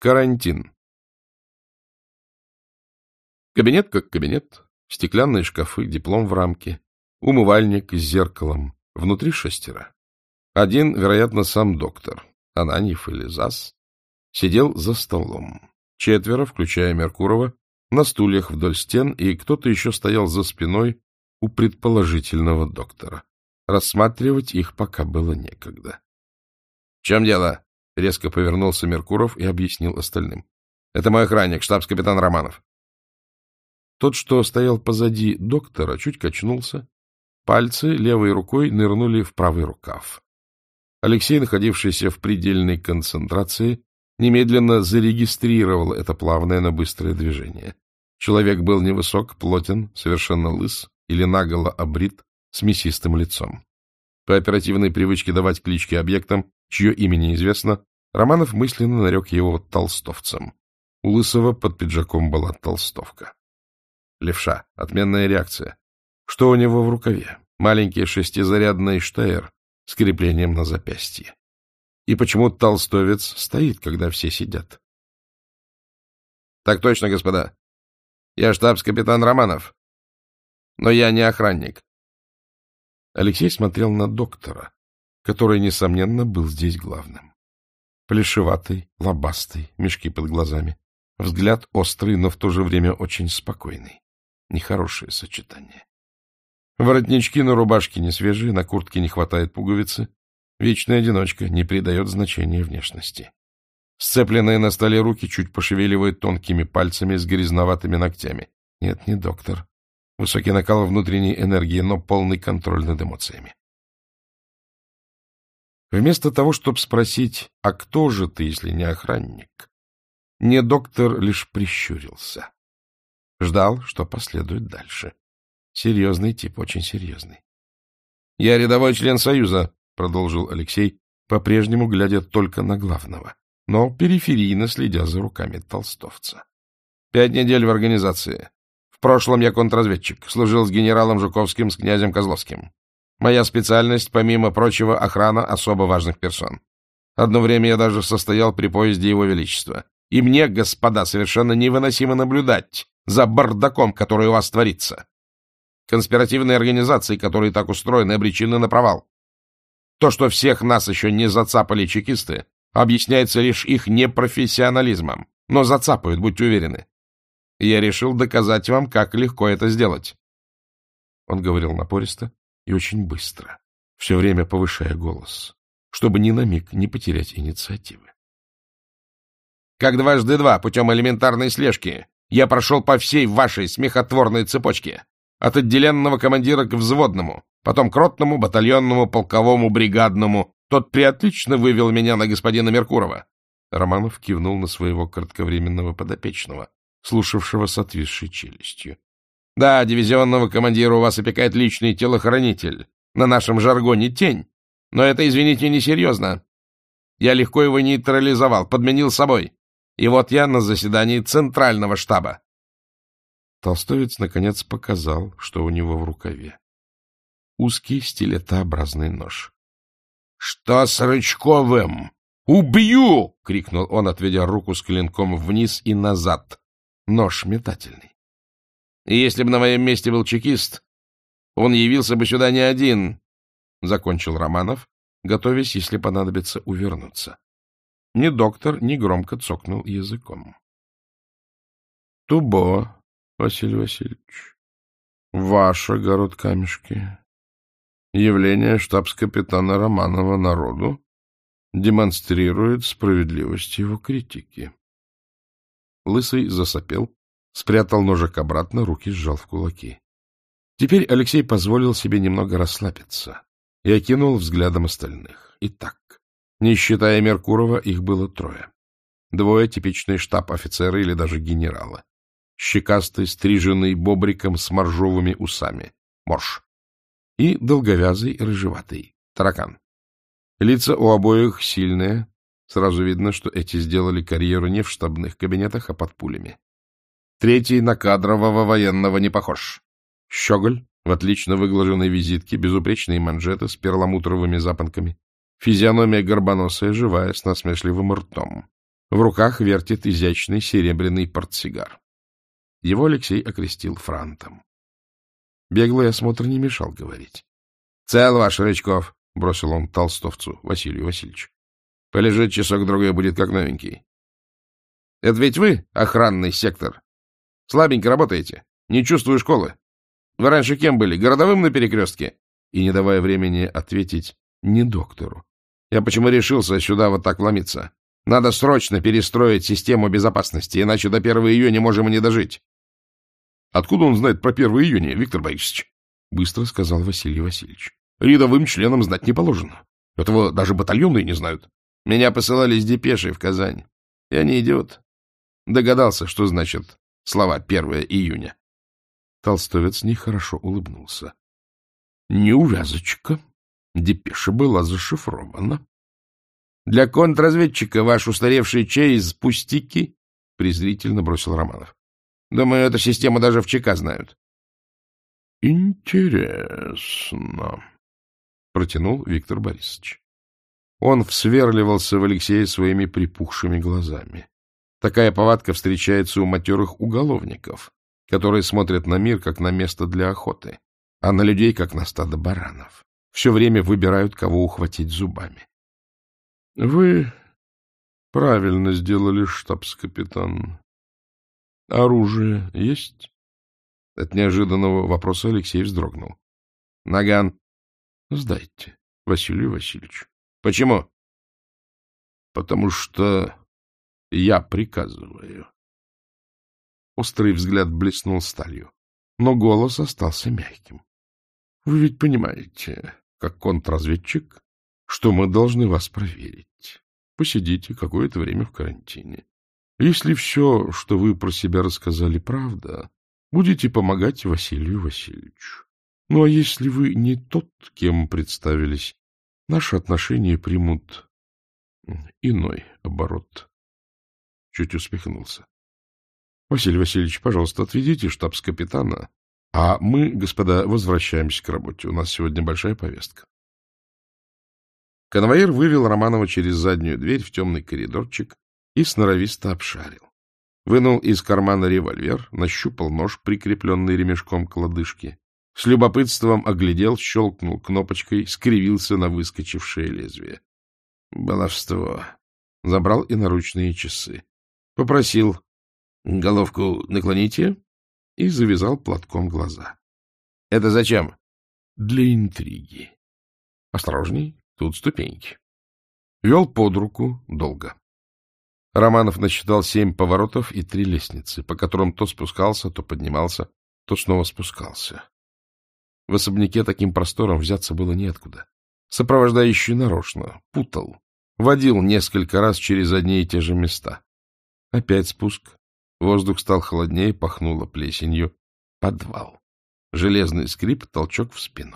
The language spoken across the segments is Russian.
Карантин. Кабинет как кабинет. Стеклянные шкафы, диплом в рамке, умывальник с зеркалом. Внутри 6. Один, вероятно, сам доктор, Ананьев или Зас, сидел за столом. 4, включая Меркурова, на стульях вдоль стен, и кто-то еще стоял за спиной у предположительного доктора. Рассматривать их пока было некогда. — В чем дело? — резко повернулся Меркуров и объяснил остальным. — Это мой охранник, штабс-капитан Романов. Тот, что стоял позади доктора, чуть качнулся. Пальцы левой рукой нырнули в правый рукав. Алексей, находившийся в предельной концентрации, немедленно зарегистрировал это плавное, но быстрое движение. Человек был невысок, плотен, совершенно лыс или наголо обрит, с мясистым лицом. По оперативной привычке давать клички объектам, чье имя неизвестно, Романов мысленно нарек его толстовцем. У Лысого под пиджаком была толстовка. Левша. Отменная реакция. Что у него в рукаве? Маленький 6-зарядный штейр с креплением на запястье. И почему толстовец стоит, когда все сидят? — Так точно, господа. Я штабс-капитан Романов. Но я не охранник. Алексей смотрел на доктора, который, несомненно, был здесь главным. Плешиватый, лобастый, мешки под глазами. Взгляд острый, но в то же время очень спокойный. Нехорошее сочетание. Воротнички на рубашке не свежие, на куртке не хватает пуговицы. Вечная одиночка, не придает значения внешности. Сцепленные на столе руки чуть пошевеливают тонкими пальцами с грязноватыми ногтями. Нет, не доктор. Высокий накал внутренней энергии, но полный контроль над эмоциями. Вместо того, чтобы спросить, а кто же ты, если не охранник, не доктор лишь прищурился. Ждал, что последует дальше. Серьезный тип, очень серьезный. — Я рядовой член Союза, — продолжил Алексей, по-прежнему глядя только на главного, но периферийно следя за руками толстовца. 5 недель в организации. В прошлом я контрразведчик, служил с генералом Жуковским, с князем Козловским. Моя специальность, помимо прочего, охрана особо важных персон. Одно время я даже состоял при поезде Его Величества. И мне, господа, совершенно невыносимо наблюдать за бардаком, который у вас творится. Конспиративные организации, которые так устроены, обречены на провал. То, что всех нас еще не зацапали чекисты, объясняется лишь их непрофессионализмом. Но зацапают, будьте уверены. Я решил доказать вам, как легко это сделать. Он говорил напористо и очень быстро, все время повышая голос, чтобы ни на миг не потерять инициативы. Как 2 × 2 путем элементарной слежки я прошел по всей вашей смехотворной цепочке. От отделенного командира к взводному, потом к ротному, батальонному, полковому, бригадному. Тот приотлично вывел меня на господина Меркурова. Романов кивнул на своего кратковременного подопечного, слушавшего с отвисшей челюстью. — Да, дивизионного командира у вас опекает личный телохранитель. На нашем жаргоне тень. Но это, извините, несерьезно. Я легко его нейтрализовал, подменил собой. И вот я на заседании Центрального штаба. Толстовец, наконец, показал, что у него в рукаве. Узкий стилетообразный нож. — Что с Рычковым? Убью! — крикнул он, отведя руку с клинком вниз и назад. Нож метательный. И если бы на моем месте был чекист, он явился бы сюда не один, — закончил Романов, готовясь, если понадобится, увернуться. Ни доктор негромко цокнул языком. — Тубо, Василий Васильевич, ваш огород камешки. Явление штабс-капитана Романова народу демонстрирует справедливость его критики. Лысый засопел, спрятал ножик обратно, руки сжал в кулаки. Теперь Алексей позволил себе немного расслабиться и окинул взглядом остальных. Итак, не считая Меркурова, их было 3. 2 типичные штаб-офицеры или даже генералы. Щекастый, стриженный бобриком с моржовыми усами. Морж. И долговязый, рыжеватый. Таракан. Лица у обоих сильные. Сразу видно, что эти сделали карьеру не в штабных кабинетах, а под пулями. 3 на кадрового военного не похож. Щеголь в отлично выглаженной визитке, безупречные манжеты с перламутровыми запонками. Физиономия горбоносая, живая, с насмешливым ртом. В руках вертит изящный серебряный портсигар. Его Алексей окрестил франтом. Беглый осмотр не мешал говорить. — Цел ваш, Рычков, — бросил он толстовцу Василию Васильевичу. — Полежит часок-другой, будет как новенький. — Это ведь вы, охранный сектор? Слабенько работаете? Не чувствую школы. Вы раньше кем были? Городовым на перекрестке? И, не давая времени ответить, не доктору. Я почему решился сюда вот так вломиться? Надо срочно перестроить систему безопасности, иначе до 1 июня можем и не дожить. — Откуда он знает про 1 июня, Виктор Борисович? — быстро сказал Василий Васильевич. — Рядовым членам знать не положено. Этого даже батальонные не знают. Меня посылали с депешей в Казань. Я не идиот. Догадался, что значит слова 1 июня. Толстовец нехорошо улыбнулся. — Неувязочка. Депеша была зашифрована. — Для контрразведчика ваш устаревший чейз пустяки, — презрительно бросил Романов. — Думаю, эту систему даже в ЧК знают. — Интересно, — протянул Виктор Борисович. Он всверливался в Алексея своими припухшими глазами. Такая повадка встречается у матерых уголовников, которые смотрят на мир как на место для охоты, а на людей как на стадо баранов. Все время выбирают, кого ухватить зубами. — Вы правильно сделали, штабс-капитан. Оружие есть? От неожиданного вопроса Алексей вздрогнул. — Наган. — Сдайте, Василию Васильевичу. — Почему? — Потому что я приказываю. Острый взгляд блеснул сталью, но голос остался мягким. — Вы ведь понимаете, как контрразведчик, что мы должны вас проверить. Посидите какое-то время в карантине. Если все, что вы про себя рассказали, правда, будете помогать Василию Васильевичу. Ну, а если вы не тот, кем представились, наши отношения примут иной оборот. Чуть усмехнулся. — Василий Васильевич, пожалуйста, отведите штабс-капитана, а мы, господа, возвращаемся к работе. У нас сегодня большая повестка. Конвоир вывел Романова через заднюю дверь в темный коридорчик и сноровисто обшарил. Вынул из кармана револьвер, нащупал нож, прикрепленный ремешком к лодыжке. С любопытством оглядел, щелкнул кнопочкой, скривился на выскочившее лезвие. Баловство. Забрал и наручные часы. Попросил: головку наклоните, и завязал платком глаза. — Это зачем? — Для интриги. — Осторожней, тут ступеньки. Вел под руку долго. Романов насчитал 7 поворотов и 3 лестницы, по которым то спускался, то поднимался, то снова спускался. В особняке таким простором взяться было неоткуда. Сопровождающий нарочно путал, водил несколько раз через одни и те же места. Опять спуск. Воздух стал холоднее, пахнуло плесенью. Подвал. Железный скрип, толчок в спину.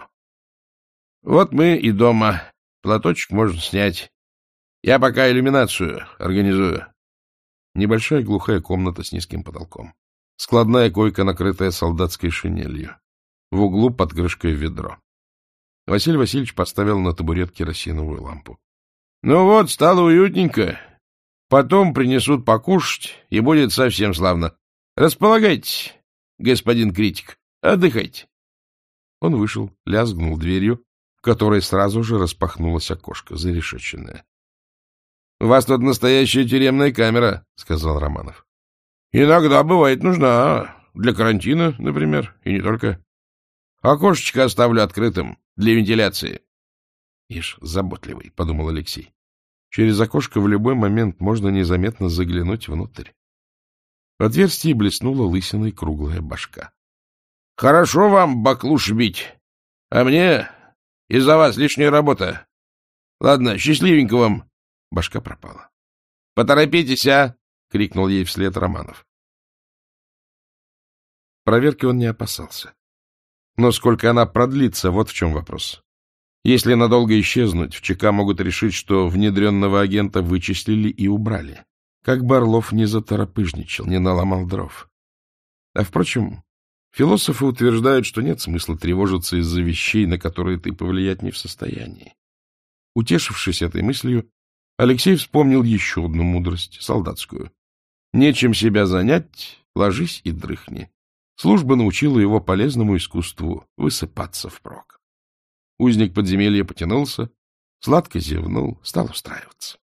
— Вот мы и дома. Платочек можно снять. Я пока иллюминацию организую. Небольшая глухая комната с низким потолком. Складная койка, накрытая солдатской шинелью. В углу под крышкой ведро. Василий Васильевич поставил на табурет керосиновую лампу. — Ну вот, стало уютненько. Потом принесут покушать, и будет совсем славно. Располагайтесь, господин критик, отдыхайте. Он вышел, лязгнул дверью, в которой сразу же распахнулось окошко, зарешеченное. — У вас тут настоящая тюремная камера, — сказал Романов. — Иногда бывает нужна, для карантина, например, и не только. Окошечко оставлю открытым, для вентиляции. — Ишь, заботливый, — подумал Алексей. Через окошко в любой момент можно незаметно заглянуть внутрь. В отверстии блеснула лысиной круглая башка. — Хорошо вам баклуш бить, а мне из-за вас лишняя работа. Ладно, счастливенько вам. Башка пропала. — Поторопитесь, а! — крикнул ей вслед Романов. Проверки он не опасался. Но сколько она продлится, вот в чем вопрос. Если надолго исчезнуть, в ЧК могут решить, что внедренного агента вычислили и убрали. Как бы Орлов не заторопыжничал, не наломал дров. А, впрочем, философы утверждают, что нет смысла тревожиться из-за вещей, на которые ты повлиять не в состоянии. Утешившись этой мыслью, Алексей вспомнил еще одну мудрость, солдатскую. Нечем себя занять, ложись и дрыхни. Служба научила его полезному искусству высыпаться впрок. Узник подземелья потянулся, сладко зевнул, стал устраиваться.